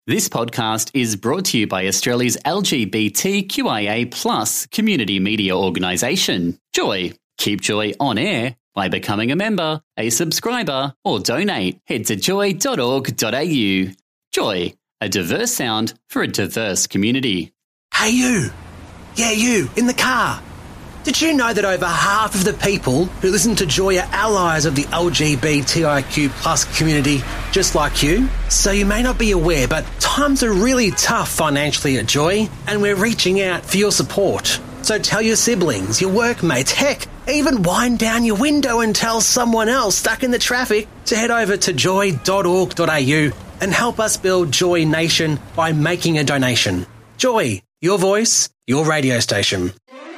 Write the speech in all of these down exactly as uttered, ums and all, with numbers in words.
This podcast is brought to you by Australia's L G B T Q I A plus community media organisation, Joy. Keep Joy on air by becoming a member, a subscriber, or donate. Head to joy dot org dot a u. Joy, a diverse sound for a diverse community. Hey you! Yeah, you, in the car. Did you know that over half of the people who listen to Joy are allies of the L G B T I Q plus community, just like you? So you may not be aware, but times are really tough financially at Joy, and we're reaching out for your support. So tell your siblings, your workmates, heck, even wind down your window and tell someone else stuck in the traffic to head over to joy dot org dot a u and help us build Joy Nation by making a donation. Joy, your voice, your radio station.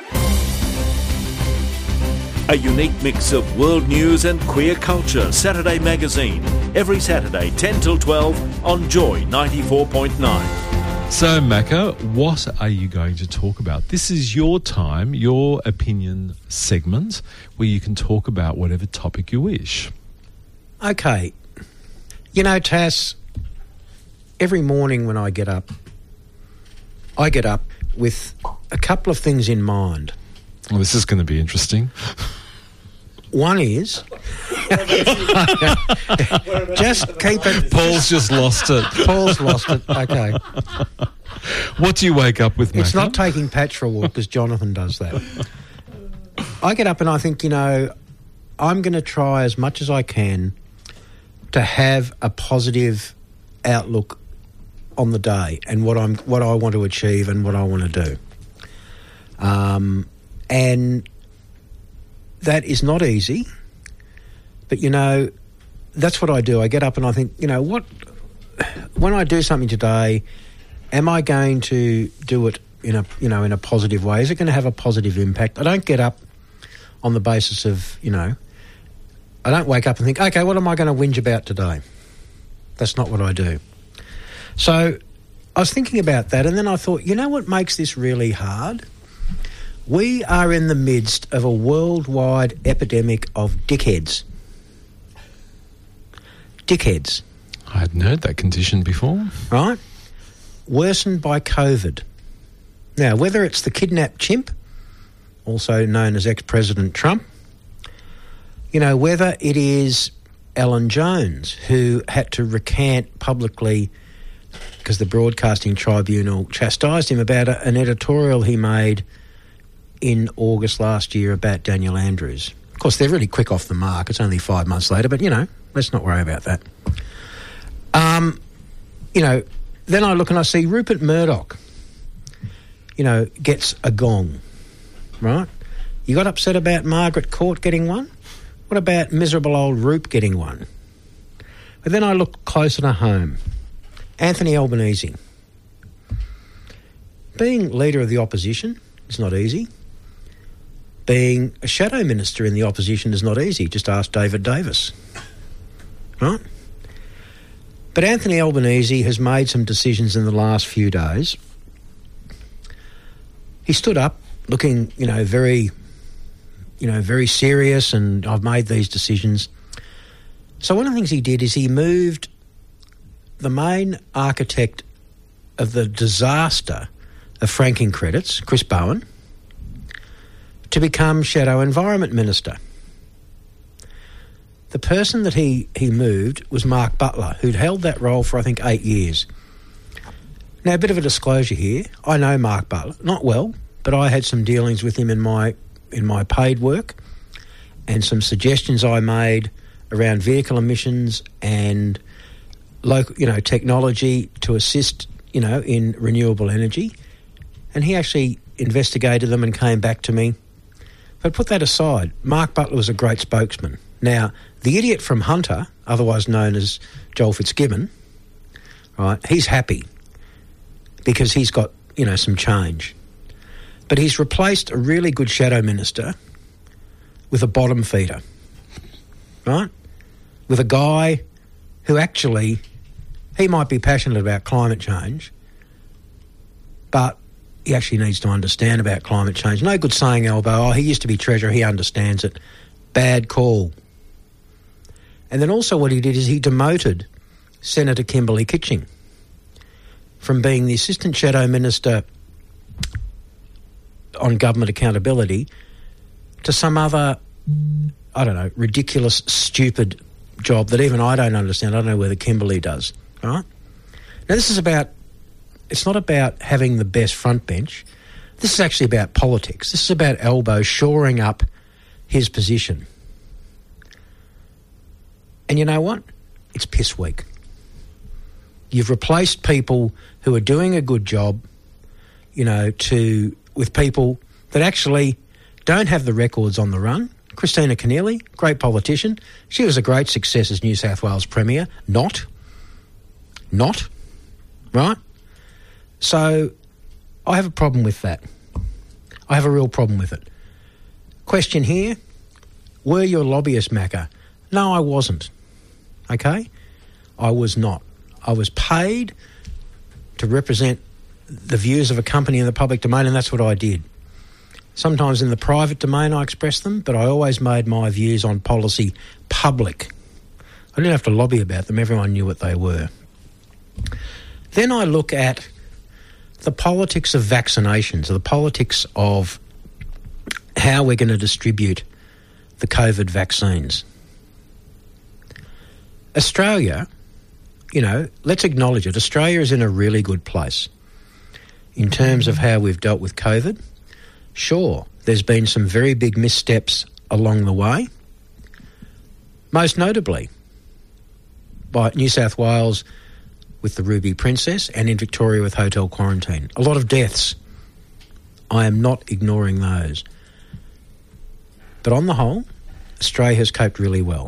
A unique mix of world news and queer culture. Saturday Magazine. Every Saturday, ten till twelve on Joy ninety-four point nine. So, Macca, what are you going to talk about? This is your time, your opinion segment, where you can talk about whatever topic you wish. Okay. You know, Tass, every morning when I get up, I get up with a couple of things in mind. Well, this is going to be interesting. One is... just keep it... Paul's just lost it. Paul's lost it. Okay. What do you wake up with, Macca? It's not taking Patch for a walk, because Jonathan does that. I get up and I think, you know, I'm going to try as much as I can to have a positive outlook on the day and what I'm what I want to achieve and what I want to do. Um, and that is not easy, but, you know, that's what I do. I get up and I think, you know, what, when I do something today, am I going to do it in a, you know, in a positive way? Is it going to have a positive impact? I don't get up on the basis of, you know, I don't wake up and think, okay, what am I going to whinge about today? That's not what I do. So I was thinking about that, and then I thought, you know what makes this really hard? We are in the midst of a worldwide epidemic of dickheads. Dickheads. I hadn't heard that condition before. Right? Worsened by COVID. Now, whether it's the kidnapped chimp, also known as ex-President Trump, you know, whether it is Alan Jones, who had to recant publicly because the Broadcasting Tribunal chastised him about a, an editorial he made in August last year about Daniel Andrews. Of course, they're really quick off the mark. It's only five months later, but, you know, let's not worry about that. Um, you know, then I look and I see Rupert Murdoch, you know, gets a gong, right? You got upset about Margaret Court getting one? What about miserable old Roop getting one? But then I look closer to home. Anthony Albanese. Being leader of the opposition is not easy. Being a shadow minister in the opposition is not easy. Just ask David Davis. Right? But Anthony Albanese has made some decisions in the last few days. He stood up looking, you know, very, you know, very serious, and I've made these decisions. So one of the things he did is he moved the main architect of the disaster of franking credits, Chris Bowen, to become Shadow Environment Minister. The person that he, he moved was Mark Butler, who'd held that role for, I think, eight years. Now, a bit of a disclosure here. I know Mark Butler, not well, but I had some dealings with him in my in my paid work, and some suggestions I made around vehicle emissions and local, you know, technology to assist, you know, in renewable energy. And he actually investigated them and came back to me. But put that aside, Mark Butler was a great spokesman. Now, the idiot from Hunter, otherwise known as Joel Fitzgibbon, right, he's happy because he's got, you know, some change. But he's replaced a really good shadow minister with a bottom feeder, right? With a guy who actually, he might be passionate about climate change, but he actually needs to understand about climate change. No good saying, Elbow, oh, he used to be Treasurer, he understands it. Bad call. And then also what he did is he demoted Senator Kimberley Kitching. from being the Assistant Shadow Minister on government accountability to some other, I don't know, ridiculous, stupid job that even I don't understand. I don't know whether Kimberley does, right? Now, this is about, it's not about having the best front bench. This is actually about politics. This is about Albo shoring up his position. And you know what? It's piss weak. You've replaced people who are doing a good job, you know, to with people that actually don't have the records on the run. Christina Keneally, great politician. She was a great success as New South Wales Premier. Not. Not. Right? So I have a problem with that. I have a real problem with it. Question here, were you a lobbyist, Macca? No, I wasn't. Okay? I was not. I was paid to represent the views of a company in the public domain, and that's what I did. Sometimes in the private domain I expressed them, but I always made my views on policy public. I didn't have to lobby about them. Everyone knew what they were. Then I look at the politics of vaccinations, or the politics of how we're going to distribute the COVID vaccines. Australia, you know, let's acknowledge it. Australia is in a really good place in terms of how we've dealt with COVID. Sure, there's been some very big missteps along the way, most notably by New South Wales with the Ruby Princess and in Victoria with hotel quarantine. A lot of deaths. I am not ignoring those. But on the whole, Australia has coped really well.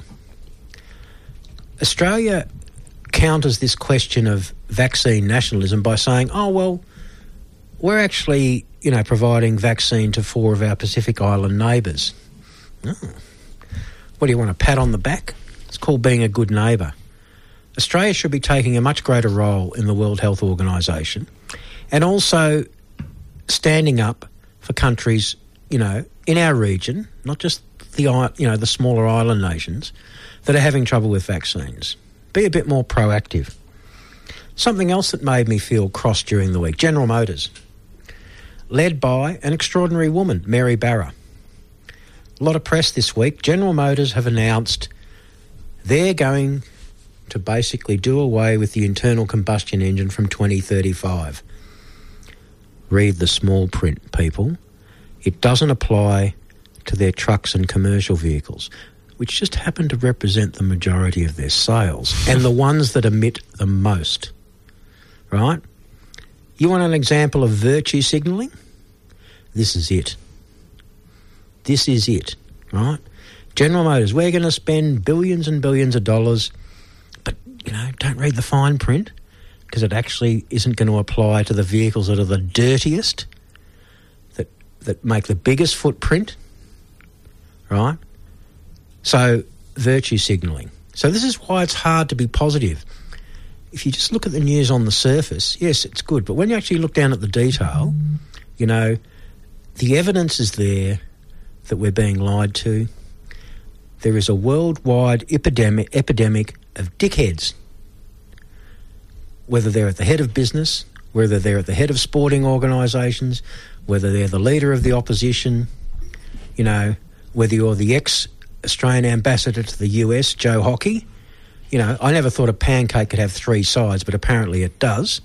Australia counters this question of vaccine nationalism by saying, oh, well, we're actually, you know, providing vaccine to four of our Pacific Island neighbours. Oh. What do you want, a pat on the back? It's called being a good neighbour. Australia should be taking a much greater role in the World Health Organisation and also standing up for countries, you know, in our region, not just the, you know, the smaller island nations that are having trouble with vaccines. Be a bit more proactive. Something else that made me feel cross during the week, General Motors, led by an extraordinary woman, Mary Barra. A lot of press this week. General Motors have announced they're going to basically do away with the internal combustion engine from twenty thirty-five. Read the small print, people. It doesn't apply to their trucks and commercial vehicles, which just happen to represent the majority of their sales and the ones that emit the most. Right? You want an example of virtue signalling? This is it. This is it, right? General Motors, we're going to spend billions and billions of dollars, but, you know, don't read the fine print because it actually isn't going to apply to the vehicles that are the dirtiest, that that make the biggest footprint, right? So, virtue signalling. So this is why it's hard to be positive. If you just look at the news on the surface, yes, it's good. But when you actually look down at the detail, you know, the evidence is there that we're being lied to. There is a worldwide epidemic, epidemic of dickheads, whether they're at the head of business, whether they're at the head of sporting organisations, whether they're the leader of the opposition, you know, whether you're the ex-Australian ambassador to the U S, Joe Hockey. You know, I never thought a pancake could have three sides, but apparently it does.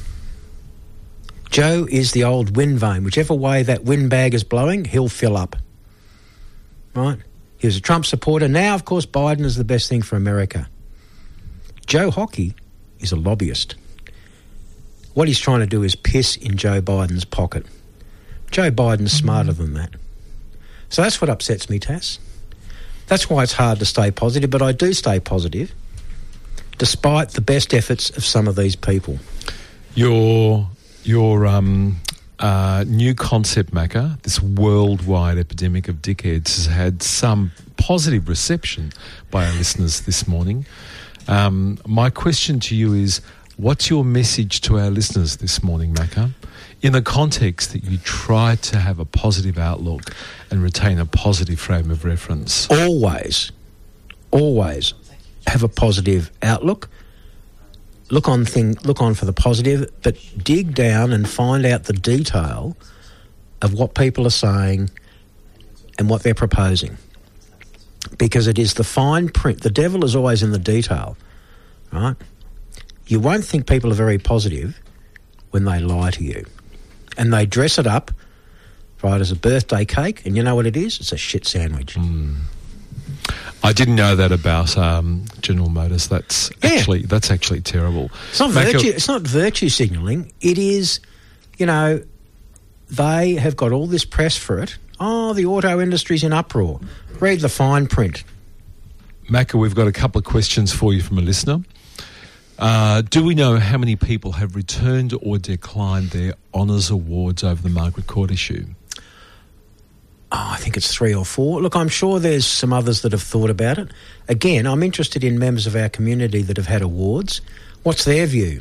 Joe is the old wind vane. Whichever way that wind bag is blowing, he'll fill up. Right? He was a Trump supporter. Now, of course, Biden is the best thing for America. Joe Hockey is a lobbyist. What he's trying to do is piss in Joe Biden's pocket. Joe Biden's smarter than that. So that's what upsets me, Tass. That's why it's hard to stay positive, but I do stay positive, despite the best efforts of some of these people. Your your um, uh, new concept, Macca, this worldwide epidemic of dickheads, has had some positive reception by our listeners this morning. Um, my question to you is, what's your message to our listeners this morning, Macca, in the context that you try to have a positive outlook and retain a positive frame of reference? Always, always have a positive outlook. look on thing, look on for the positive, but dig down and find out the detail of what people are saying and what they're proposing. Because it is the fine print. The devil is always in the detail, right? You won't think people are very positive when they lie to you. And they dress it up, right, as a birthday cake, and you know what it is? It's a shit sandwich. Mm. I didn't know that about um, General Motors. That's Yeah. actually that's actually terrible. It's not Macca- virtue. It's not virtue signalling. It is, you know, they have got all this press for it. Oh, the auto industry's in uproar. Read the fine print. Macca, we've got a couple of questions for you from a listener. Uh, do we know how many people have returned or declined their honours awards over the Margaret Court issue? Oh, I think it's three or four. Look, I'm sure there's some others that have thought about it. Again, I'm interested in members of our community that have had awards. What's their view?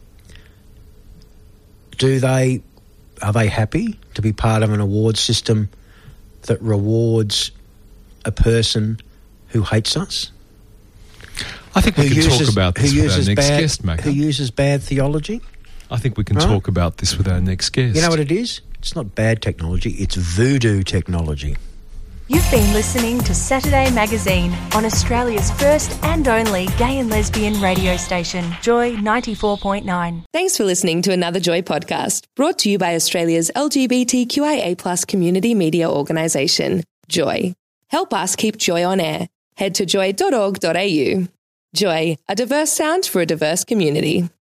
Do they, are they happy to be part of an award system that rewards a person who hates us? I think we Who can uses- talk about this who with our uses next bad, guest, Macca. Who uses bad theology? I think we can Right. talk about this with our next guest. You know what it is? It's not bad technology, it's voodoo technology. You've been listening to Saturday Magazine on Australia's first and only gay and lesbian radio station, Joy ninety-four point nine. Thanks for listening to another Joy podcast, brought to you by Australia's L G B T Q I A plus community media organisation, Joy. Help us keep Joy on air. Head to joy dot org dot a u. Joy, a diverse sound for a diverse community.